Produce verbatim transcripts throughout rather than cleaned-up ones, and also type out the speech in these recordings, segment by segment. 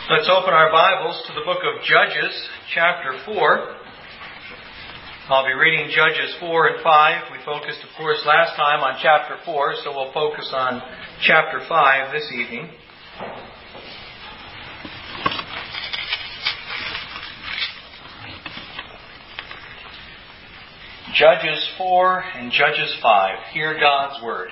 Let's open our Bibles to the book of Judges, chapter four. I'll be reading Judges four and five. We focused, of course, last time on chapter four, so we'll focus on chapter five this evening. Judges four and Judges five. Hear God's Word.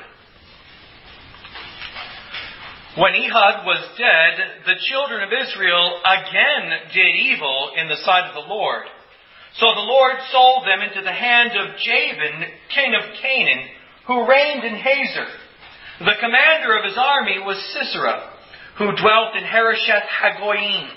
When Ehud was dead, the children of Israel again did evil in the sight of the Lord. So the Lord sold them into the hand of Jabin, king of Canaan, who reigned in Hazor. The commander of his army was Sisera, who dwelt in Harosheth Hagoyim.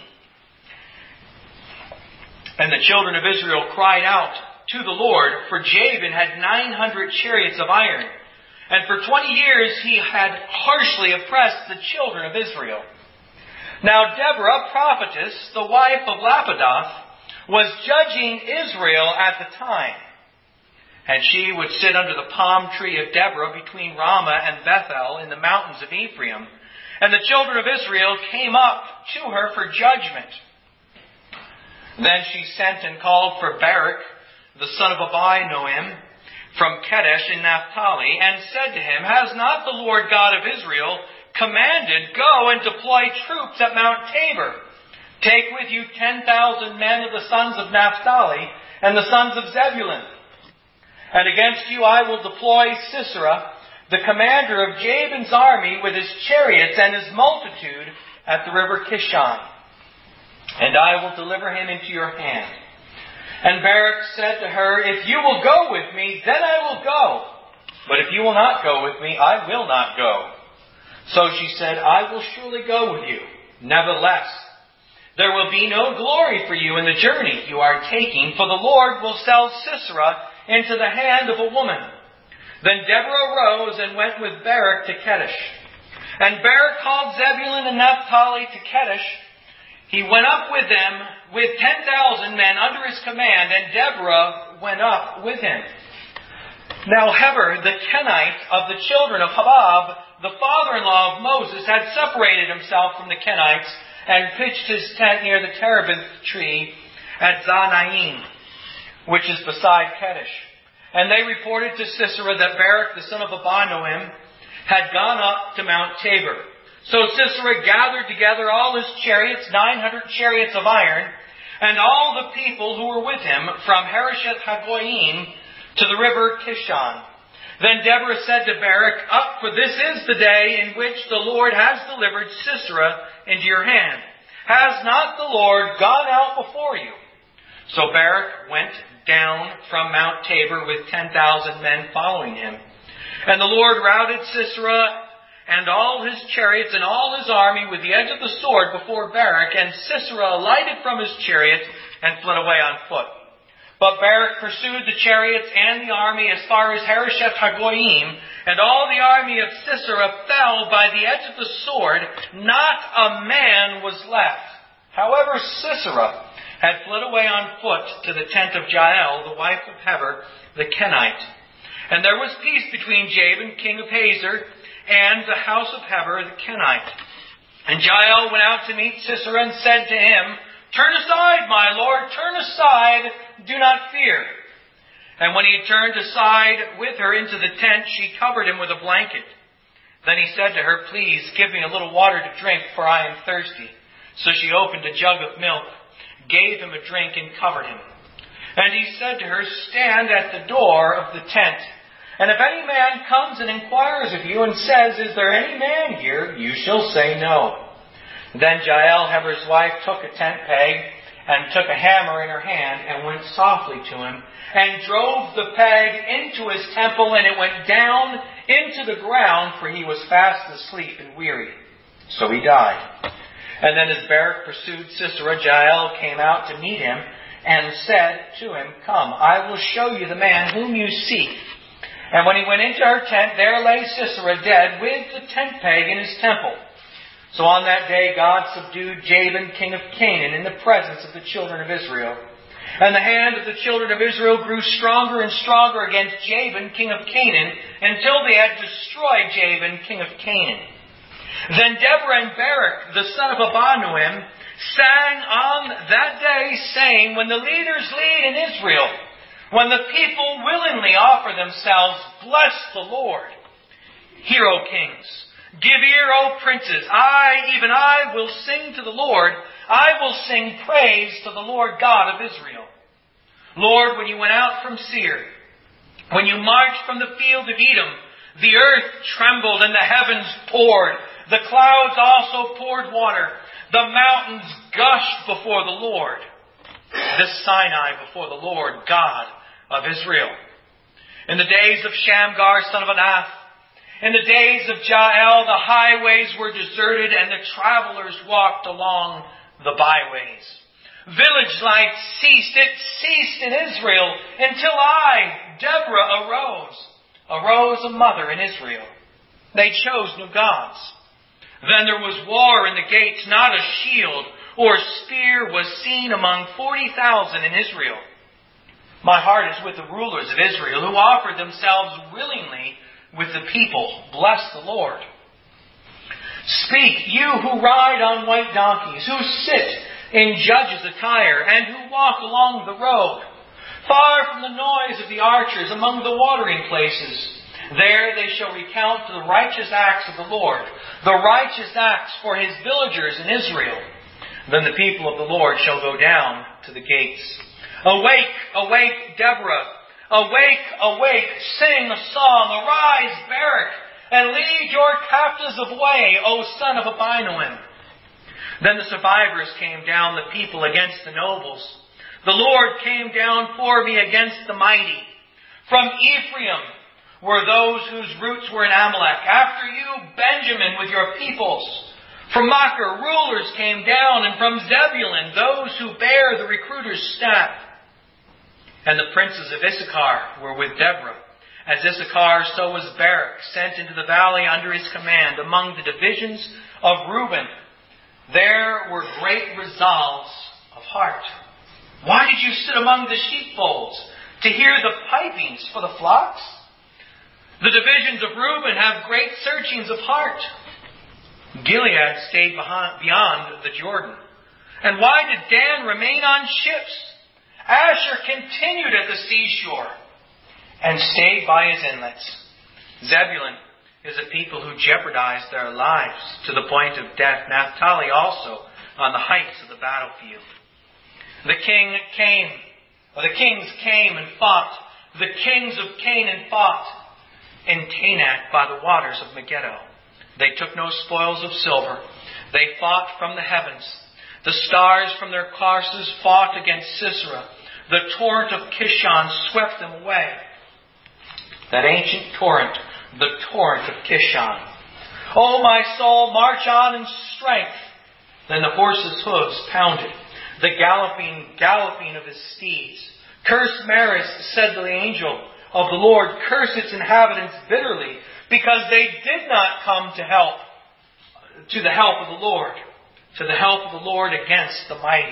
And the children of Israel cried out to the Lord, for Jabin had nine hundred chariots of iron. And for twenty years he had harshly oppressed the children of Israel. Now Deborah, prophetess, the wife of Lapidoth, was judging Israel at the time. And she would sit under the palm tree of Deborah between Ramah and Bethel in the mountains of Ephraim. And the children of Israel came up to her for judgment. Then she sent and called for Barak, the son of Abinoam, from Kadesh in Naphtali, and said to him, Has not the Lord God of Israel commanded, Go and deploy troops at Mount Tabor? Take with you ten thousand men of the sons of Naphtali and the sons of Zebulun. And against you I will deploy Sisera, the commander of Jabin's army, with his chariots and his multitude at the river Kishon. And I will deliver him into your hand. And Barak said to her, If you will go with me, then I will go. But if you will not go with me, I will not go. So she said, I will surely go with you. Nevertheless, there will be no glory for you in the journey you are taking, for the Lord will sell Sisera into the hand of a woman. Then Deborah arose and went with Barak to Kadesh. And Barak called Zebulun and Naphtali to Kadesh. He went up with them with ten thousand men under his command, and Deborah went up with him. Now Heber, the Kenite of the children of Hobab, the father-in-law of Moses, had separated himself from the Kenites and pitched his tent near the terebinth tree at Zanaim, which is beside Kadesh. And they reported to Sisera that Barak, the son of Abinoam, had gone up to Mount Tabor. So Sisera gathered together all his chariots, nine hundred chariots of iron, and all the people who were with him from Harosheth Hagoyim to the river Kishon. Then Deborah said to Barak, Up, for this is the day in which the Lord has delivered Sisera into your hand. Has not the Lord gone out before you? So Barak went down from Mount Tabor with ten thousand men following him. And the Lord routed Sisera and all his chariots and all his army with the edge of the sword before Barak, and Sisera alighted from his chariot and fled away on foot. But Barak pursued the chariots and the army as far as Harosheth Hagoyim, and all the army of Sisera fell by the edge of the sword. Not a man was left. However, Sisera had fled away on foot to the tent of Jael, the wife of Heber, the Kenite. And there was peace between Jabin, king of Hazor, and the house of Heber the Kenite. And Jael went out to meet Sisera and said to him, Turn aside, my lord, turn aside, do not fear. And when he turned aside with her into the tent, she covered him with a blanket. Then he said to her, Please give me a little water to drink, for I am thirsty. So she opened a jug of milk, gave him a drink, and covered him. And he said to her, Stand at the door of the tent. And if any man comes and inquires of you and says, Is there any man here? You shall say no. Then Jael, Heber's wife, took a tent peg and took a hammer in her hand and went softly to him and drove the peg into his temple, and it went down into the ground, for he was fast asleep and weary. So he died. And then as Barak pursued Sisera, Jael came out to meet him and said to him, Come, I will show you the man whom you seek. And when he went into her tent, there lay Sisera dead with the tent peg in his temple. So on that day God subdued Jabin, king of Canaan, in the presence of the children of Israel. And the hand of the children of Israel grew stronger and stronger against Jabin, king of Canaan, until they had destroyed Jabin, king of Canaan. Then Deborah and Barak, the son of Abinoam, sang on that day, saying, when the leaders lead in Israel, when the people willingly offer themselves, bless the Lord. Hear, O kings. Give ear, O princes. I, even I, will sing to the Lord. I will sing praise to the Lord God of Israel. Lord, when you went out from Seir, when you marched from the field of Edom, the earth trembled and the heavens poured. The clouds also poured water. The mountains gushed before the Lord. This Sinai before the Lord God of Israel. In the days of Shamgar, son of Anath, in the days of Jael, the highways were deserted and the travelers walked along the byways. Village life ceased. It ceased in Israel until I, Deborah, arose. Arose a mother in Israel. They chose new gods. Then there was war in the gates. Not a shield or spear was seen among forty thousand in Israel. My heart is with the rulers of Israel who offered themselves willingly with the people. Bless the Lord. Speak, you who ride on white donkeys, who sit in judges' attire, and who walk along the road, far from the noise of the archers among the watering places. There they shall recount the righteous acts of the Lord, the righteous acts for his villagers in Israel. Then the people of the Lord shall go down to the gates. Awake, awake, Deborah. Awake, awake, sing a song. Arise, Barak, and lead your captives away, O son of Abinoam. Then the survivors came down, the people against the nobles. The Lord came down for me against the mighty. From Ephraim were those whose roots were in Amalek. After you, Benjamin with your peoples. From Machir, rulers came down, and from Zebulun, those who bear the recruiter's staff. And the princes of Issachar were with Deborah. As Issachar, so was Barak, sent into the valley under his command. Among the divisions of Reuben, there were great resolves of heart. Why did you sit among the sheepfolds to hear the pipings for the flocks? The divisions of Reuben have great searchings of heart. Gilead stayed behind, beyond the Jordan. And why did Dan remain on ships? Asher continued at the seashore and stayed by his inlets. Zebulun is a people who jeopardize their lives to the point of death. Naphtali also on the heights of the battlefield. The king came, or the kings came and fought. The kings of Canaan fought in Tanakh by the waters of Megiddo. They took no spoils of silver. They fought from the heavens. The stars from their courses fought against Sisera. The torrent of Kishon swept them away. That ancient torrent, the torrent of Kishon. O my soul, march on in strength. Then the horse's hooves pounded, the galloping, galloping of his steeds. Curse Maris, said the angel of the Lord, curse its inhabitants bitterly, because they did not come to help, to the help of the Lord, to the help of the Lord against the mighty.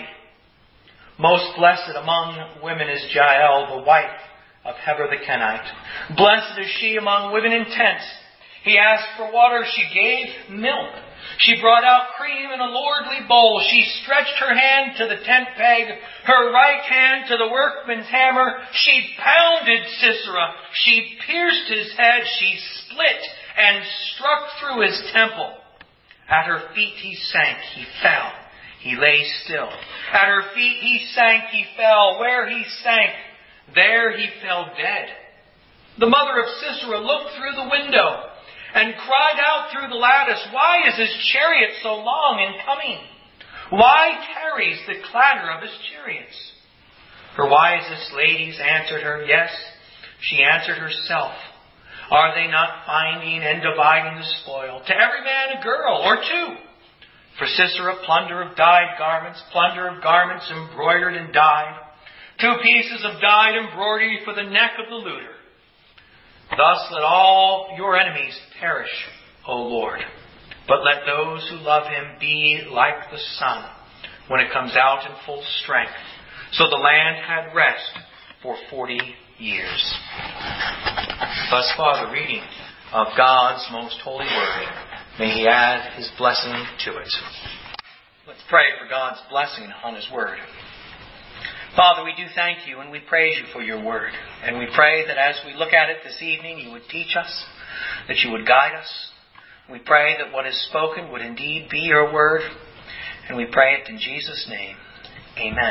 Most blessed among women is Jael, the wife of Heber the Kenite. Blessed is she among women in tents. He asked for water, she gave milk. She brought out cream in a lordly bowl. She stretched her hand to the tent peg, her right hand to the workman's hammer. She pounded Sisera. She pierced his head. She split and struck through his temple. At her feet he sank. He fell. He lay still. At her feet he sank. He fell. Where he sank, there he fell dead. The mother of Sisera looked through the window and cried out through the lattice, why is his chariot so long in coming? Why tarries the clatter of his chariots? Her wisest ladies answered her, yes, she answered herself. Are they not finding and dividing the spoil? To every man a girl, or two. For Sisera, plunder of dyed garments, plunder of garments embroidered and dyed. Two pieces of dyed embroidery for the neck of the looter. Thus let all your enemies perish, O Lord. But let those who love him be like the sun when it comes out in full strength. So the land had rest for forty years. Thus far the reading of God's most holy word. May He add His blessing to it. Let's pray for God's blessing on His Word. Father, we do thank You and we praise You for Your Word. And we pray that as we look at it this evening, You would teach us, that You would guide us. We pray that what is spoken would indeed be Your Word. And we pray it in Jesus' name. Amen.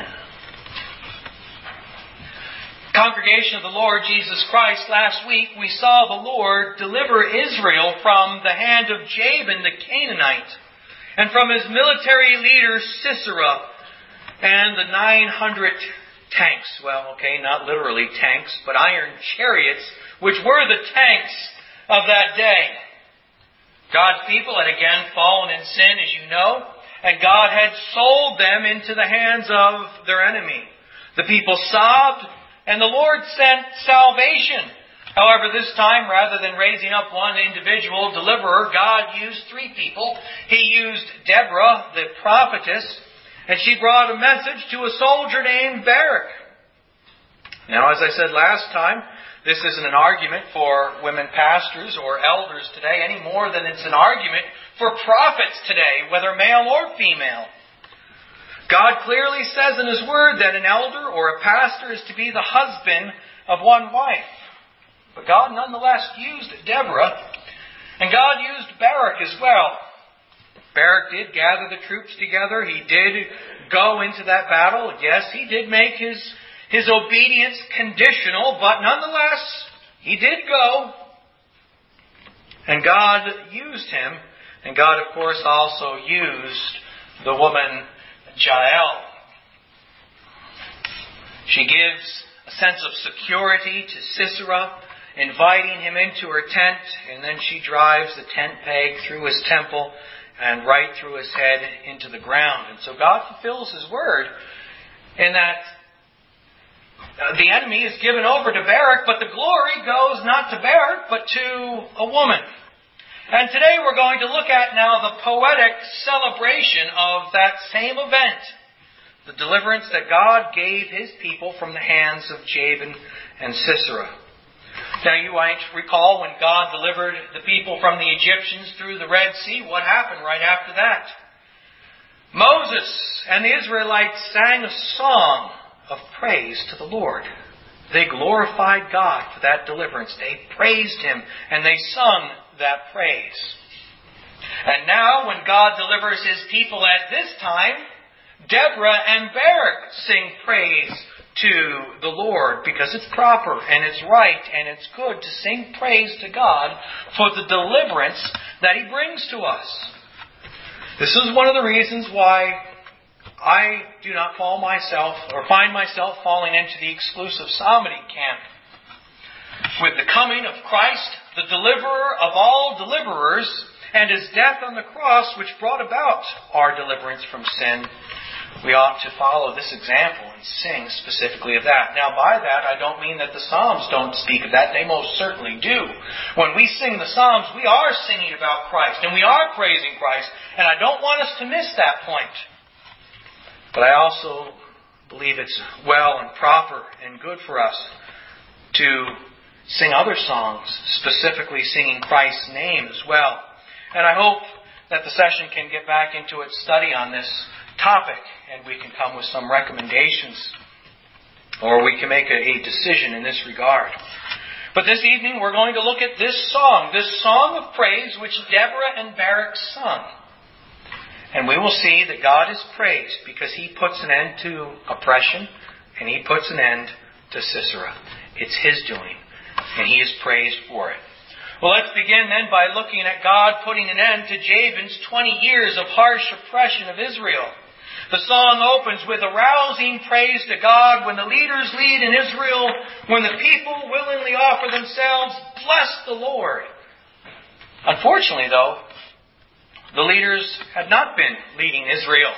Congregation of the Lord Jesus Christ, last week we saw the Lord deliver Israel from the hand of Jabin the Canaanite and from his military leader Sisera and the nine hundred tanks. Well, okay, not literally tanks, but iron chariots, which were the tanks of that day. God's people had again fallen in sin, as you know, and God had sold them into the hands of their enemy. The people sobbed, and the Lord sent salvation. However, this time, rather than raising up one individual deliverer, God used three people. He used Deborah, the prophetess, and she brought a message to a soldier named Barak. Now, as I said last time, this isn't an argument for women pastors or elders today any more than it's an argument for prophets today, whether male or female. God clearly says in His Word that an elder or a pastor is to be the husband of one wife. But God nonetheless used Deborah, and God used Barak as well. Barak did gather the troops together. He did go into that battle. Yes, he did make his, his obedience conditional, but nonetheless, he did go. And God used him. And God, of course, also used the woman Jael. She gives a sense of security to Sisera, inviting him into her tent, and then she drives the tent peg through his temple and right through his head into the ground. And so God fulfills His Word in that the enemy is given over to Barak, but the glory goes not to Barak, but to a woman. And today we're going to look at now the poetic celebration of that same event, the deliverance that God gave His people from the hands of Jabin and Sisera. Now you might recall when God delivered the people from the Egyptians through the Red Sea, what happened right after that? Moses and the Israelites sang a song of praise to the Lord. They glorified God for that deliverance. They praised Him and they sung that praise. And now when God delivers His people at this time, Deborah and Barak sing praise to the Lord because it's proper and it's right and it's good to sing praise to God for the deliverance that He brings to us. This is one of the reasons why I do not fall myself or find myself falling into the exclusive psalmody camp. With the coming of Christ, the deliverer of all deliverers, and His death on the cross which brought about our deliverance from sin, we ought to follow this example and sing specifically of that. Now, by that, I don't mean that the Psalms don't speak of that. They most certainly do. When we sing the Psalms, we are singing about Christ, and we are praising Christ, and I don't want us to miss that point. But I also believe it's well and proper and good for us to sing other songs, specifically singing Christ's name as well. And I hope that the session can get back into its study on this topic, and we can come with some recommendations, or we can make a, a decision in this regard. But this evening we're going to look at this song, this song of praise which Deborah and Barak sung. And we will see that God is praised because He puts an end to oppression and He puts an end to Sisera. It's His doing, and He is praised for it. Well, let's begin then by looking at God putting an end to Jabin's twenty years of harsh oppression of Israel. The song opens with a rousing praise to God when the leaders lead in Israel, when the people willingly offer themselves, bless the Lord. Unfortunately, though, the leaders had not been leading Israel.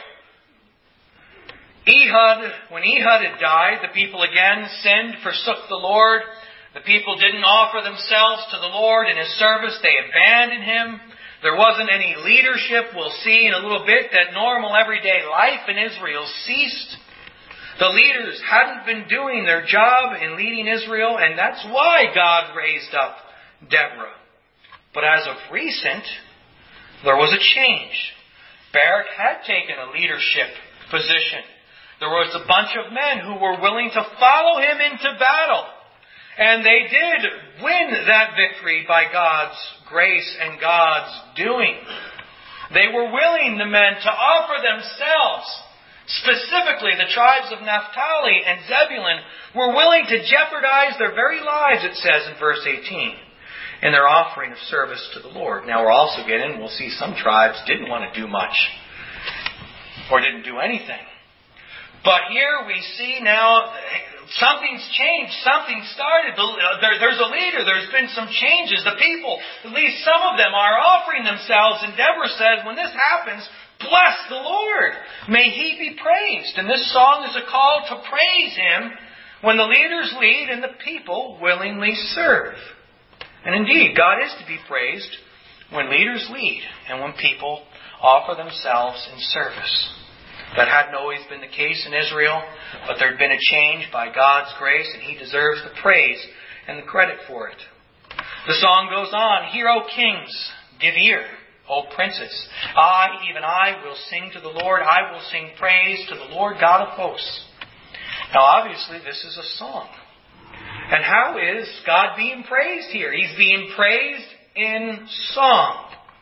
Ehud, when Ehud had died, the people again sinned, forsook the Lord. The people didn't offer themselves to the Lord in His service. They abandoned Him. There wasn't any leadership. We'll see in a little bit that normal everyday life in Israel ceased. The leaders hadn't been doing their job in leading Israel, and that's why God raised up Deborah. But as of recent, there was a change. Barak had taken a leadership position. There was a bunch of men who were willing to follow him into battle. And they did win that victory by God's grace and God's doing. They were willing, the men, to offer themselves. Specifically, the tribes of Naphtali and Zebulun were willing to jeopardize their very lives, it says in verse eighteen, in their offering of service to the Lord. Now we're also getting, we'll see some tribes didn't want to do much, or didn't do anything. But here we see now something's changed. Something started. There, there's a leader. There's been some changes. The people, at least some of them, are offering themselves. And Deborah says, when this happens, bless the Lord. May He be praised. And this song is a call to praise Him when the leaders lead and the people willingly serve. And indeed, God is to be praised when leaders lead and when people offer themselves in service. That hadn't always been the case in Israel, but there had been a change by God's grace, and He deserves the praise and the credit for it. The song goes on, Hear, O kings, give ear, O princes. I, even I, will sing to the Lord. I will sing praise to the Lord God of hosts. Now obviously this is a song. And how is God being praised here? He's being praised in song.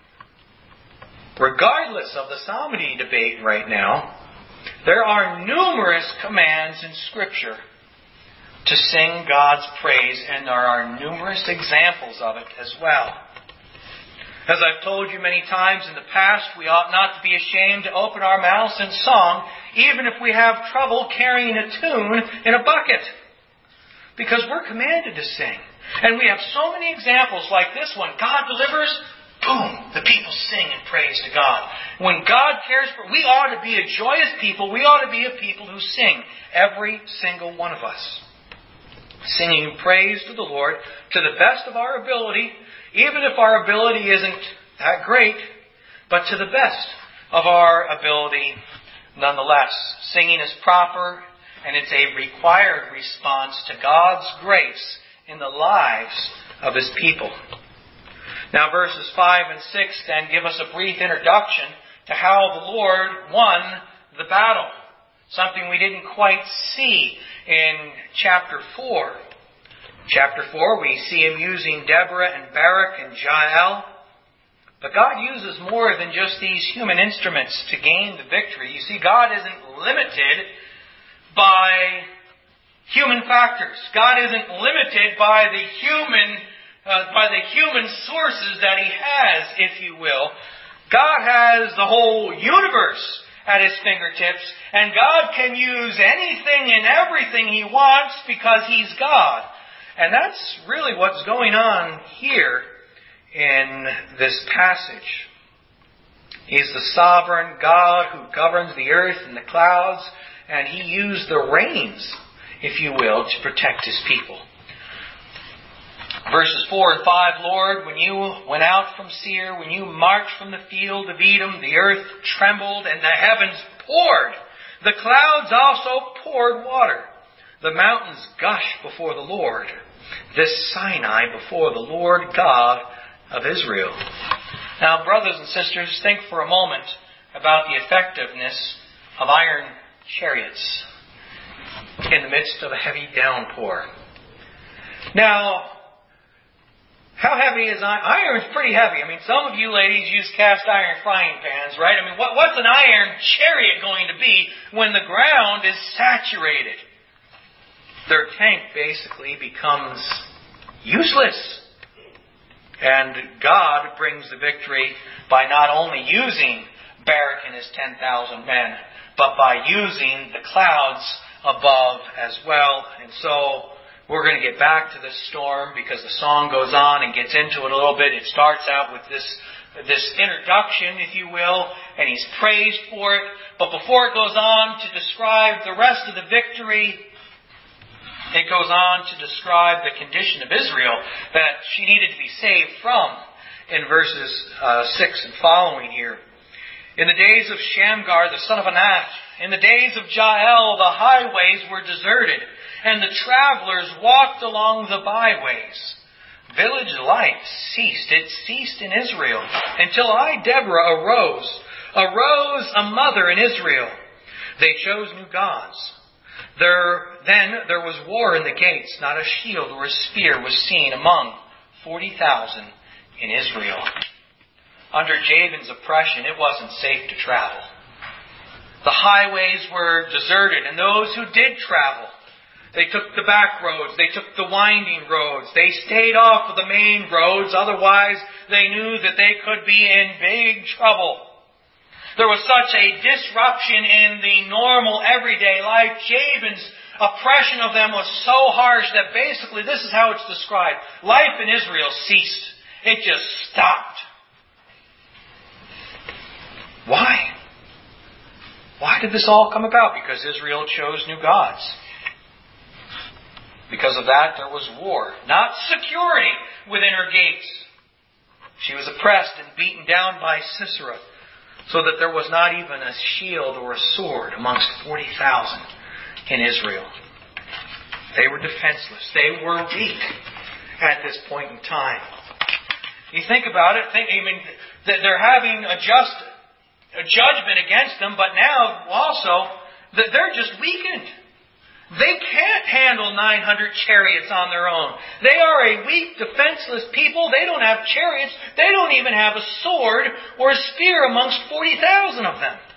Regardless of the psalmody debate right now, there are numerous commands in Scripture to sing God's praise, and there are numerous examples of it as well. As I've told you many times in the past, we ought not to be ashamed to open our mouths in song, even if we have trouble carrying a tune in a bucket. Because we're commanded to sing. And we have so many examples like this one. God delivers. Boom! The people sing and praise to God. When God cares for... We ought to be a joyous people. We ought to be a people who sing. Every single one of us. Singing praise to the Lord to the best of our ability. Even if our ability isn't that great. But to the best of our ability nonetheless. Singing is proper. And it's a required response to God's grace in the lives of His people. Now verses five and six then give us a brief introduction to how the Lord won the battle. Something we didn't quite see in chapter four. Chapter four, we see Him using Deborah and Barak and Jael. But God uses more than just these human instruments to gain the victory. You see, God isn't limited by human factors. God isn't limited by the human Uh, by the human sources that He has, if you will. God has the whole universe at His fingertips, and God can use anything and everything He wants because He's God. And that's really what's going on here in this passage. He's the sovereign God who governs the earth and the clouds, and He used the rains, if you will, to protect His people. Verses four and five, Lord, when you went out from Seir, when you marched from the field of Edom, the earth trembled and the heavens poured. The clouds also poured water. The mountains gushed before the Lord. This Sinai before the Lord God of Israel. Now, brothers and sisters, think for a moment about the effectiveness of iron chariots in the midst of a heavy downpour. Now, how heavy is iron? Iron's pretty heavy. I mean, some of you ladies use cast iron frying pans, right? I mean, what, what's an iron chariot going to be when the ground is saturated? Their tank basically becomes useless. And God brings the victory by not only using Barak and his ten thousand men, but by using the clouds above as well. And so we're going to get back to this storm because the song goes on and gets into it a little bit. It starts out with this this introduction, if you will, and He's praised for it. But before it goes on to describe the rest of the victory, it goes on to describe the condition of Israel that she needed to be saved from in verses uh, six and following here. In the days of Shamgar, the son of Anath, in the days of Jael, the highways were deserted, and the travelers walked along the byways. Village life ceased. It ceased in Israel until I, Deborah, arose. Arose a mother in Israel. They chose new gods. There, then there was war in the gates. Not a shield or a spear was seen among forty thousand in Israel. Under Jabin's oppression, it wasn't safe to travel. The highways were deserted, and those who did travel, they took the back roads, they took the winding roads, they stayed off of the main roads, otherwise they knew that they could be in big trouble. There was such a disruption in the normal everyday life. Jabin's oppression of them was so harsh that basically this is how it's described. Life in Israel ceased. It just stopped. Why? Why did this all come about? Because Israel chose new gods. Because of that, there was war, not security within her gates. She was oppressed and beaten down by Sisera, so that there was not even a shield or a sword amongst forty thousand in Israel. They were defenseless. They were weak at this point in time. You think about it, think, I mean, that they're having a just a judgment against them, but now also that they're just weakened. They can't handle nine hundred chariots on their own. They are a weak, defenseless people. They don't have chariots. They don't even have a sword or a spear amongst forty thousand of them.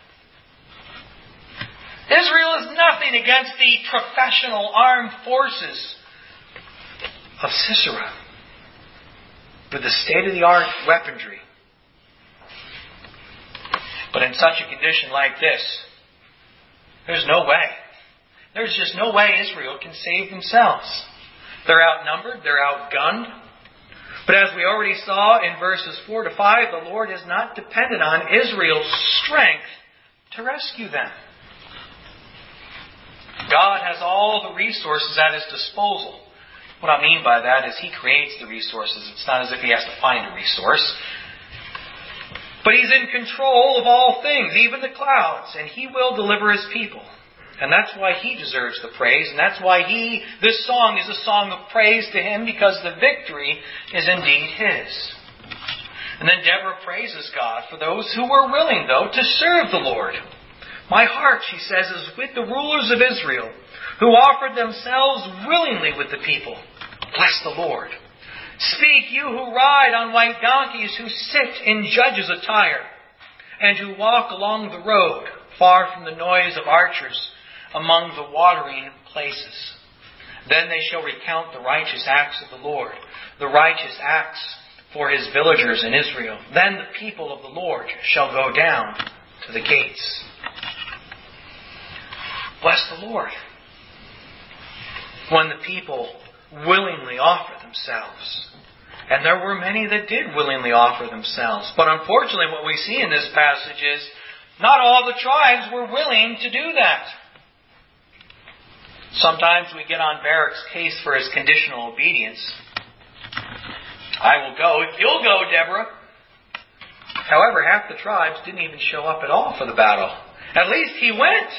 Israel is nothing against the professional armed forces of Sisera with the state-of-the-art weaponry. But in such a condition like this, there's no way. There's just no way Israel can save themselves. They're outnumbered. They're outgunned. But as we already saw in verses four to five, the Lord is not dependent on Israel's strength to rescue them. God has all the resources at His disposal. What I mean by that is He creates the resources. It's not as if He has to find a resource. But He's in control of all things, even the clouds, and He will deliver His people. And that's why He deserves the praise, and that's why He, this song is a song of praise to Him, because the victory is indeed His. And then Deborah praises God for those who were willing, though, to serve the Lord. My heart, she says, is with the rulers of Israel, who offered themselves willingly with the people. Bless the Lord. Speak, you who ride on white donkeys, who sit in judges' attire, and who walk along the road, far from the noise of archers, among the watering places. Then they shall recount the righteous acts of the Lord, the righteous acts for His villagers in Israel. Then the people of the Lord shall go down to the gates. Bless the Lord. When the people willingly offer themselves. And there were many that did willingly offer themselves. But unfortunately, what we see in this passage is not all the tribes were willing to do that. Sometimes we get on Barak's case for his conditional obedience. I will go if you'll go, Deborah. However, half the tribes didn't even show up at all for the battle. At least he went.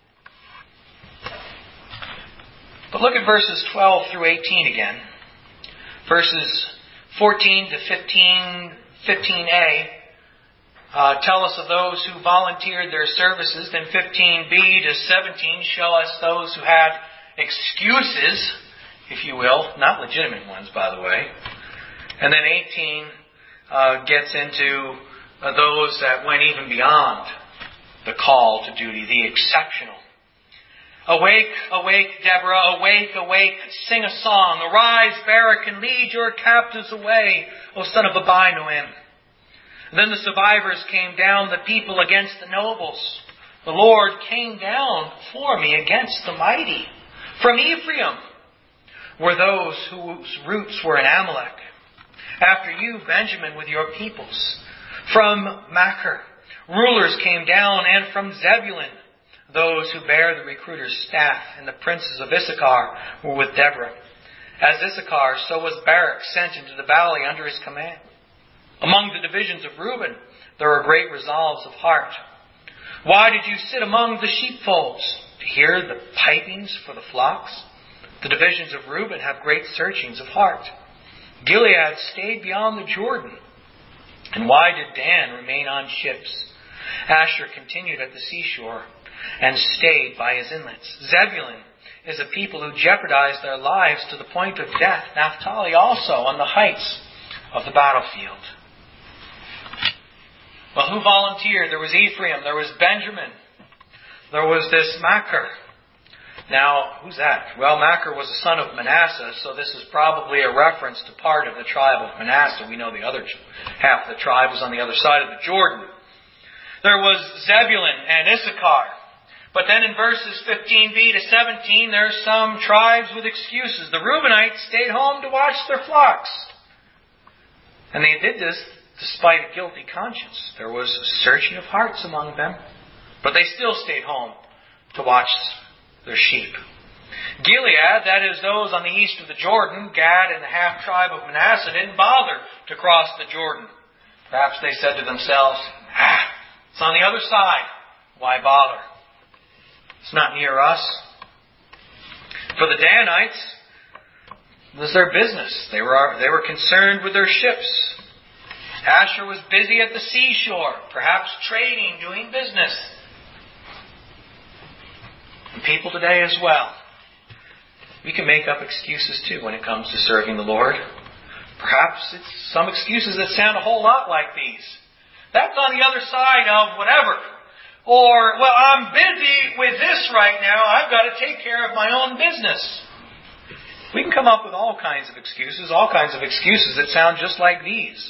But look at verses twelve through eighteen again. Verses fourteen to fifteen, fifteen a uh, tell us of those who volunteered their services. Then fifteen b to seventeen show us those who had excuses, if you will, not legitimate ones, by the way. And then eighteen uh, gets into uh, those that went even beyond the call to duty, the exceptional. Awake, awake, Deborah, awake, awake, sing a song. Arise, Barak, and lead your captives away, O son of Abinoam. Then the survivors came down, the people against the nobles. The Lord came down for me against the mighty. From Ephraim were those whose roots were in Amalek. After you, Benjamin, with your peoples. From Machir, rulers came down, and from Zebulun, those who bear the recruiter's staff, and the princes of Issachar were with Deborah. As Issachar, so was Barak sent into the valley under his command. Among the divisions of Reuben, there are great resolves of heart. Why did you sit among the sheepfolds to hear the pipings for the flocks? The divisions of Reuben have great searchings of heart. Gilead stayed beyond the Jordan. And why did Dan remain on ships? Asher continued at the seashore and stayed by his inlets. Zebulun is a people who jeopardized their lives to the point of death. Naphtali also on the heights of the battlefield. Well, who volunteered? There was Ephraim, there was Benjamin, there was this Machir. Now, who's that? Well, Machir was a son of Manasseh, so this is probably a reference to part of the tribe of Manasseh. We know the other half of the tribe was on the other side of the Jordan. There was Zebulun and Issachar. But then in verses fifteen b to seventeen, there's some tribes with excuses. The Reubenites stayed home to watch their flocks. And they did this despite a guilty conscience. There was searching of hearts among them. But they still stayed home to watch their sheep. Gilead, that is those on the east of the Jordan, Gad and the half-tribe of Manasseh, didn't bother to cross the Jordan. Perhaps they said to themselves, ah, it's on the other side. Why bother? It's not near us. For the Danites, it was their business. They were, they were concerned with their ships. Asher was busy at the seashore, perhaps trading, doing business. And people today as well. We can make up excuses too when it comes to serving the Lord. Perhaps it's some excuses that sound a whole lot like these. That's on the other side of whatever. Or, well, I'm busy with this right now. I've got to take care of my own business. We can come up with all kinds of excuses, all kinds of excuses that sound just like these.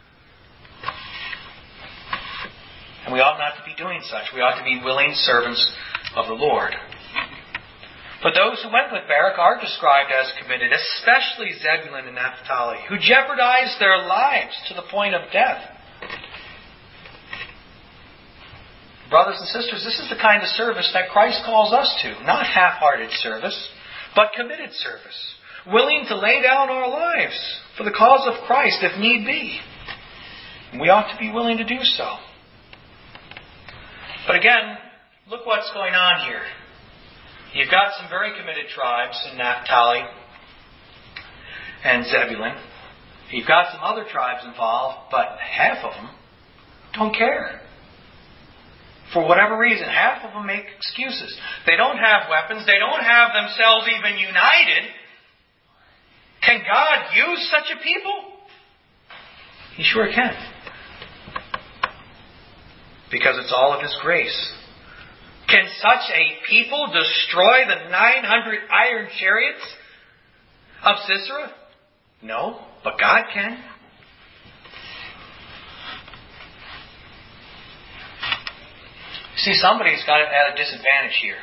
And we ought not to be doing such. We ought to be willing servants of the Lord. But those who went with Barak are described as committed, especially Zebulun and Naphtali, who jeopardized their lives to the point of death. Brothers and sisters, this is the kind of service that Christ calls us to. Not half-hearted service, but committed service. Willing to lay down our lives for the cause of Christ if need be. We ought to be willing to do so. But again, look what's going on here. You've got some very committed tribes in Naphtali and Zebulun. You've got some other tribes involved, but half of them don't care. For whatever reason, half of them make excuses. They don't have weapons. They don't have themselves even united. Can God use such a people? He sure can. Because it's all of His grace. Can such a people destroy the nine hundred iron chariots of Sisera? No, but God can. See, somebody's got it at a disadvantage here.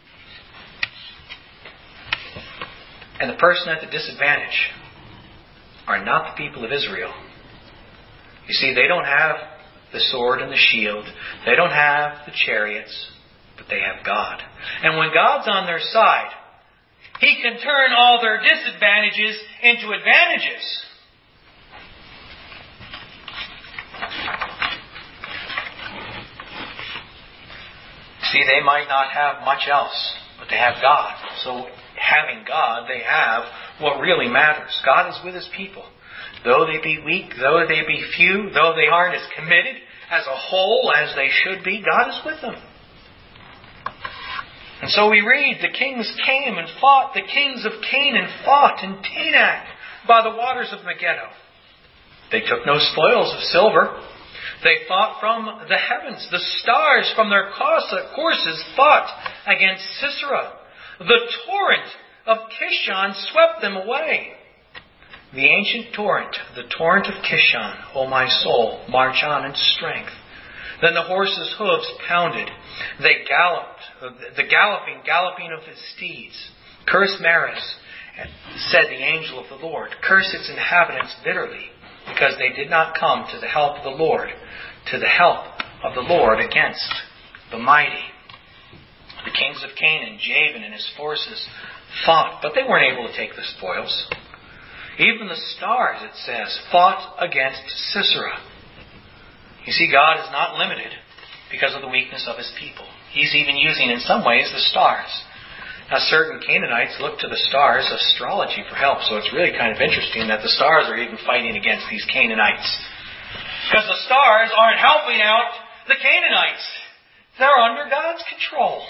And the person at the disadvantage are not the people of Israel. You see, they don't have the sword and the shield. They don't have the chariots, but they have God. And when God's on their side, He can turn all their disadvantages into advantages. See, they might not have much else, but they have God. So, having God, they have what really matters. God is with His people. Though they be weak, though they be few, though they aren't as committed as a whole as they should be, God is with them. And so we read, the kings came and fought, the kings of Canaan fought in Tanakh by the waters of Megiddo. They took no spoils of silver. They fought from the heavens. The stars from their courses fought against Sisera. The torrent of Kishon swept them away. The ancient torrent, the torrent of Kishon, O my soul, march on in strength. Then the horses' hooves pounded. They galloped, the galloping, galloping of his steeds. Curse Maris, said the angel of the Lord. Curse its inhabitants bitterly, because they did not come to the help of the Lord, to the help of the Lord against the mighty. The kings of Canaan, Jabin and his forces, fought, but they weren't able to take the spoils. Even the stars, it says, fought against Sisera. You see, God is not limited because of the weakness of His people. He's even using, in some ways, the stars Now, certain Canaanites looked to the stars, astrology, for help. So it's really kind of interesting that the stars are even fighting against these Canaanites. Because the stars aren't helping out the Canaanites. They're under God's control.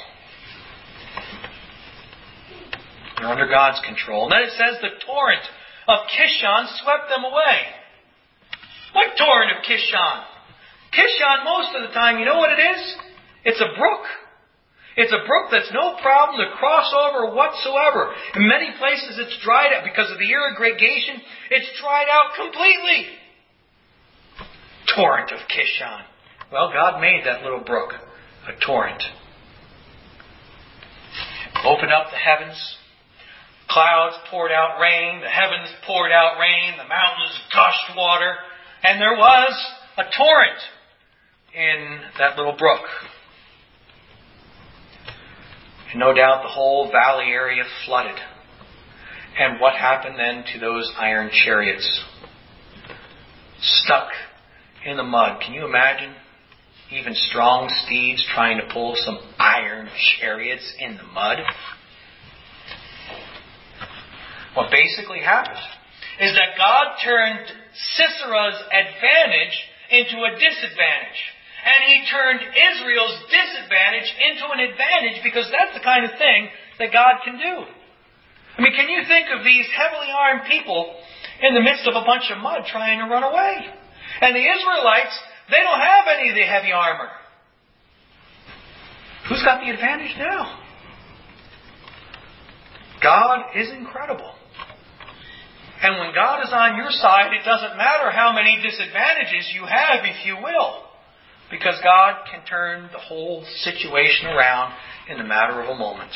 They're under God's control. And then it says the torrent of Kishon swept them away. What torrent of Kishon? Kishon, most of the time, you know what it is? It's a brook. It's a brook that's no problem to cross over whatsoever. In many places it's dried up because of the irrigation. It's dried out completely. Torrent of Kishon. Well, God made that little brook a torrent. Opened up the heavens. Clouds poured out rain. The heavens poured out rain. The mountains gushed water. And there was a torrent in that little brook. And no doubt the whole valley area flooded. And what happened then to those iron chariots? Stuck in the mud. Can you imagine even strong steeds trying to pull some iron chariots in the mud? What basically happened is that God turned Sisera's advantage into a disadvantage. And He turned Israel's disadvantage into an advantage, because that's the kind of thing that God can do. I mean, can you think of these heavily armed people in the midst of a bunch of mud trying to run away? And the Israelites, they don't have any of the heavy armor. Who's got the advantage now? God is incredible. And when God is on your side, it doesn't matter how many disadvantages you have, if you will. Because God can turn the whole situation around in the matter of a moment.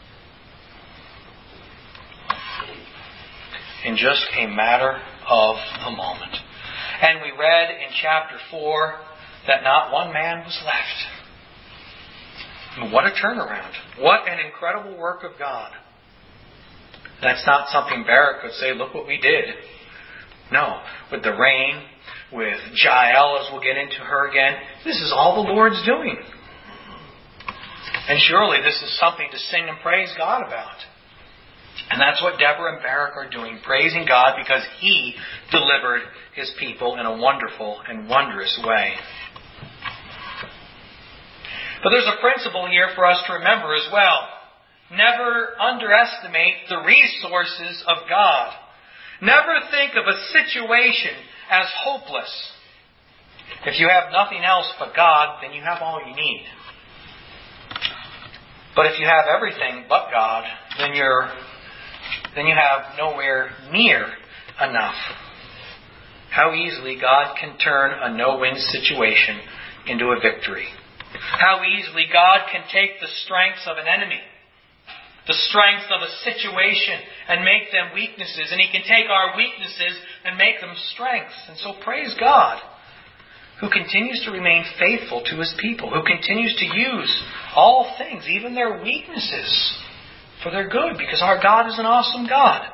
In just a matter of a moment. And we read in chapter four that not one man was left. What a turnaround. What an incredible work of God. That's not something Barak could say, look what we did. No. With the rain, with Jael, as we'll get into her again, this is all the Lord's doing. And surely this is something to sing and praise God about. And that's what Deborah and Barak are doing, praising God because He delivered His people in a wonderful and wondrous way. But there's a principle here for us to remember as well. Never underestimate the resources of God. Never think of a situation as hopeless. If you have nothing else but God, then you have all you need. But if you have everything but God, then you're then you have nowhere near enough. How easily God can turn a no-win situation into a victory. How easily God can take the strengths of an enemy, the strengths of a situation, and make them weaknesses. And He can take our weaknesses and make them strengths. And so praise God, who continues to remain faithful to His people, who continues to use all things, even their weaknesses, for their good, because our God is an awesome God.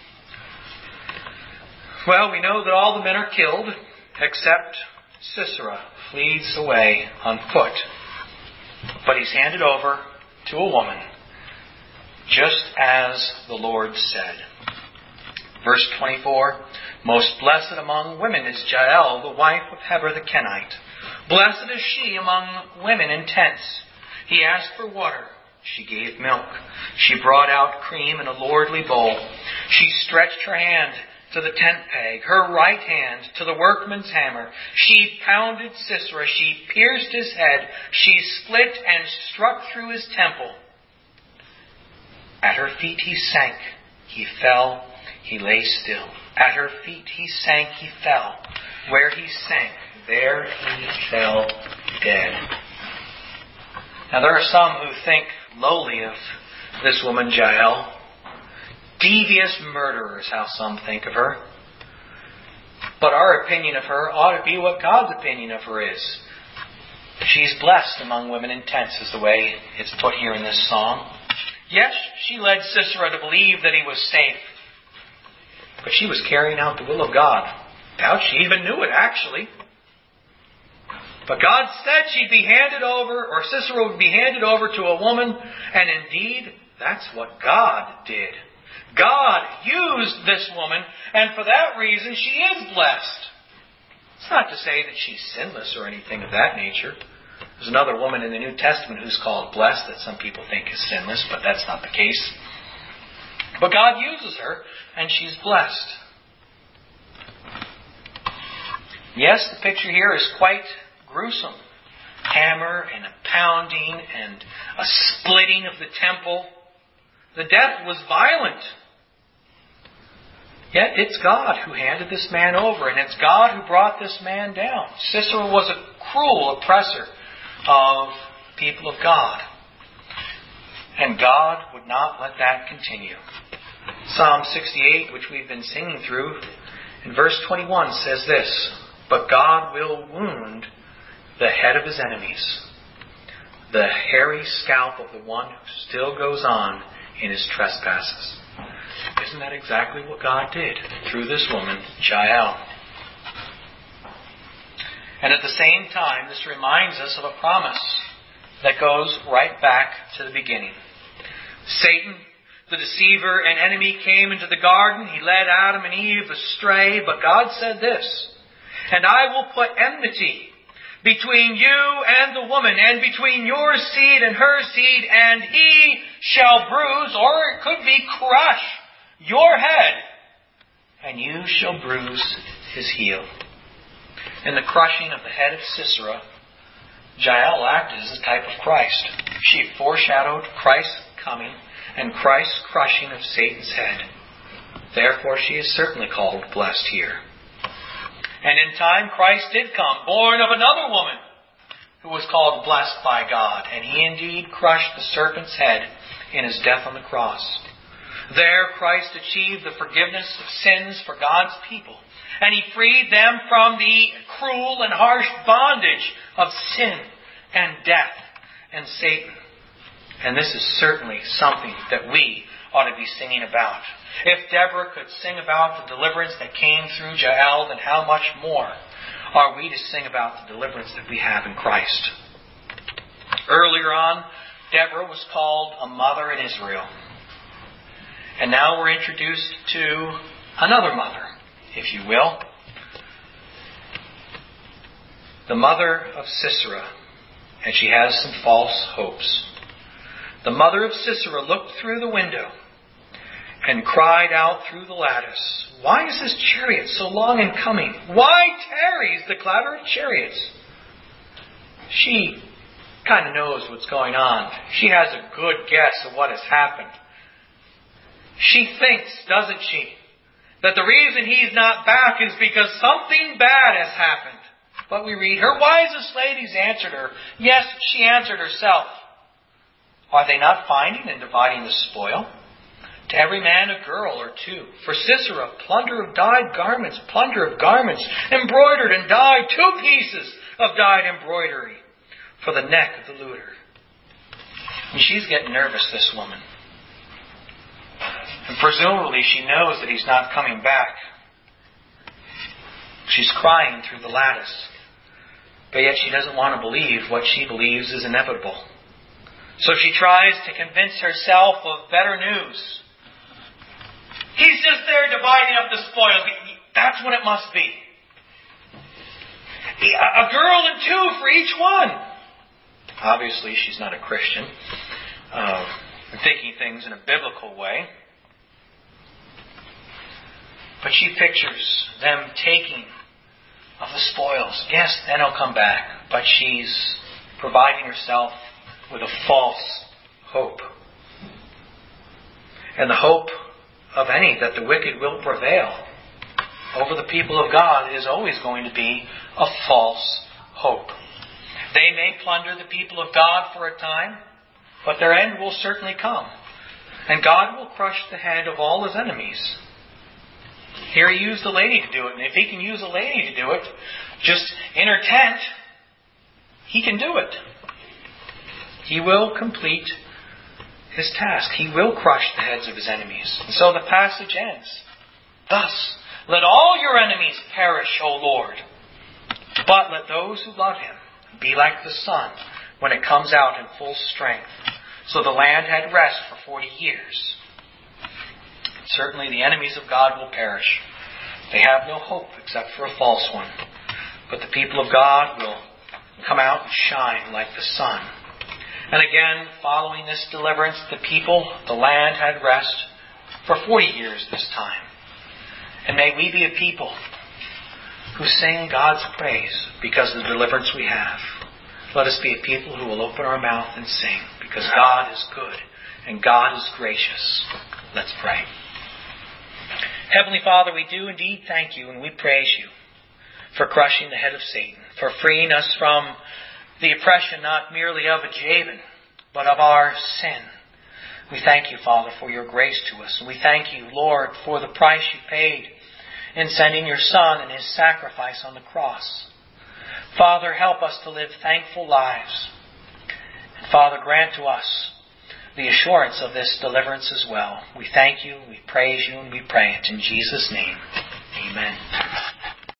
Well, we know that all the men are killed, except Sisera flees away on foot. But he's handed over to a woman, just as the Lord said. Verse twenty-four, most blessed among women is Jael, the wife of Heber the Kenite. Blessed is she among women in tents. He asked for water. She gave milk. She brought out cream in a lordly bowl. She stretched her hand to the tent peg, her right hand to the workman's hammer. She pounded Sisera. She pierced his head. She split and struck through his temple. At her feet he sank. He fell. He lay still. At her feet he sank. He fell. Where he sank, there he fell dead. Now there are some who think lowly of this woman Jael. Devious murderer is how some think of her. But our opinion of her ought to be what God's opinion of her is. She's blessed among women in tents, is the way it's put here in this psalm. Yes, she led Sisera to believe that he was safe. But she was carrying out the will of God. Doubt she even knew it, actually. But God said she'd be handed over, or Sisera would be handed over to a woman, and indeed, that's what God did. God used this woman, and for that reason she is blessed. It's not to say that she's sinless or anything of that nature. There's another woman in the New Testament who's called blessed that some people think is sinless, but that's not the case. But God uses her, and she's blessed. Yes, the picture here is quite gruesome. Hammer and a pounding and a splitting of the temple. The death was violent. Yet it's God who handed this man over, and it's God who brought this man down. Sisera was a cruel oppressor of people of God. And God would not let that continue. Psalm sixty-eight, which we've been singing through, in verse twenty-one says this, "But God will wound the head of his enemies, the hairy scalp of the one who still goes on in his trespasses." Isn't that exactly what God did through this woman, Jael? And at the same time, this reminds us of a promise that goes right back to the beginning. Satan, the deceiver and enemy, came into the garden. He led Adam and Eve astray. But God said this, "And I will put enmity between you and the woman, and between your seed and her seed, and he shall bruise," or it could be crush, "your head, and you shall bruise his heel." In the crushing of the head of Sisera, Jael acted as a type of Christ. She foreshadowed Christ's coming and Christ's crushing of Satan's head. Therefore, she is certainly called blessed here. And in time, Christ did come, born of another woman, who was called blessed by God. And he indeed crushed the serpent's head in his death on the cross. There, Christ achieved the forgiveness of sins for God's people. And he freed them from the cruel and harsh bondage of sin and death and Satan. And this is certainly something that we ought to be singing about. If Deborah could sing about the deliverance that came through Jael, then how much more are we to sing about the deliverance that we have in Christ? Earlier on, Deborah was called a mother in Israel. And now we're introduced to another mother, if you will. The mother of Sisera, and she has some false hopes. The mother of Sisera looked through the window and cried out through the lattice, "Why is this chariot so long in coming? Why tarries the clatter of chariots?" She kind of knows what's going on. She has a good guess of what has happened. She thinks, doesn't she, that the reason he's not back is because something bad has happened. But we read, her wisest ladies answered her. Yes, she answered herself. Are they not finding and dividing the spoil? To every man a girl or two. For Sisera, plunder of dyed garments, plunder of garments, embroidered and dyed, two pieces of dyed embroidery for the neck of the looter. And she's getting nervous, this woman. And presumably she knows that he's not coming back. She's crying through the lattice. But yet she doesn't want to believe what she believes is inevitable. So she tries to convince herself of better news. He's just there dividing up the spoils. That's what it must be. A girl and two for each one. Obviously, she's not a Christian. Uh, thinking things in a biblical way. But she pictures them taking of the spoils. Yes, then he'll come back. But she's providing herself with a false hope. And the hope of any that the wicked will prevail over the people of God is always going to be a false hope. They may plunder the people of God for a time, but their end will certainly come. And God will crush the head of all his enemies. Here he used a lady to do it. And if he can use a lady to do it, just in her tent, he can do it. He will complete his task. He will crush the heads of his enemies. And so the passage ends. Thus, let all your enemies perish, O Lord. But let those who love him be like the sun when it comes out in full strength, So the land had rest for forty years. Certainly the enemies of God will perish. They have no hope except for a false one. But the people of God will come out and shine like the sun. And again, following this deliverance, the people, the land had rest for forty years this time. And may we be a people who sing God's praise because of the deliverance we have. Let us be a people who will open our mouth and sing because God is good and God is gracious. Let's pray. Heavenly Father, we do indeed thank you and we praise you for crushing the head of Satan, for freeing us from the oppression not merely of a Jabin, but of our sin. We thank you, Father, for your grace to us. And we thank you, Lord, for the price you paid in sending your Son and his sacrifice on the cross. Father, help us to live thankful lives. And Father, grant to us the assurance of this deliverance as well. We thank you, we praise you, and we pray it in Jesus' name. Amen.